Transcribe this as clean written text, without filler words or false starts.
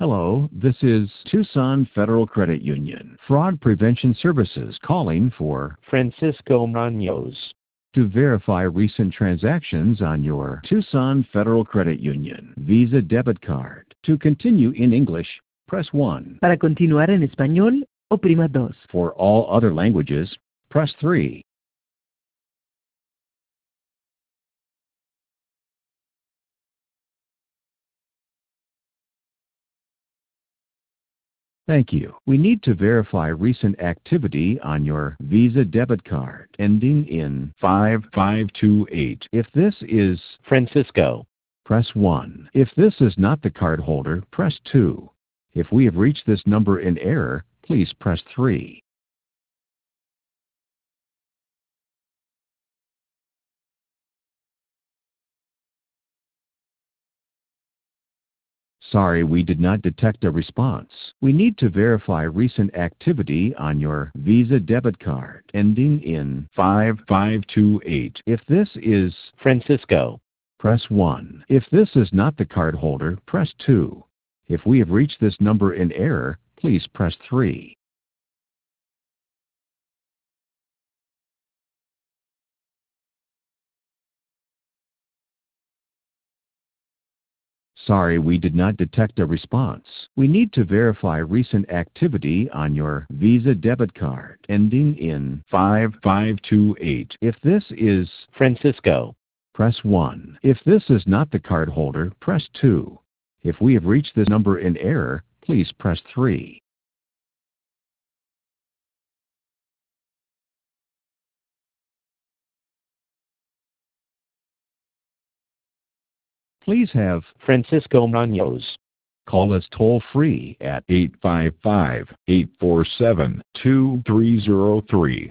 Hello, this is Tucson Federal Credit Union Fraud Prevention Services calling for Francisco Munoz. to verify recent transactions on your Tucson Federal Credit Union Visa debit card. To continue in English, press 1. Para continuar en español, oprima 2. For all other languages, press 3. Thank you. We need to verify recent activity on your Visa debit card ending in 5528. If this is Francisco. press 1. If this is not the cardholder, press 2. If we have reached this number in error, please press 3. Sorry, we did not detect a response. We need to verify recent activity on your Visa debit card ending in 5528. If this is Francisco. press 1. If this is not the cardholder, press 2. If we have reached this number in error, please press 3. Sorry, we did not detect a response. We need to verify recent activity on your Visa debit card ending in 5528. If this is Francisco. press 1. If this is not the cardholder, press 2. If we have reached this number in error, please press 3. Please have Francisco Munoz. call us toll-free at 855-847-2303.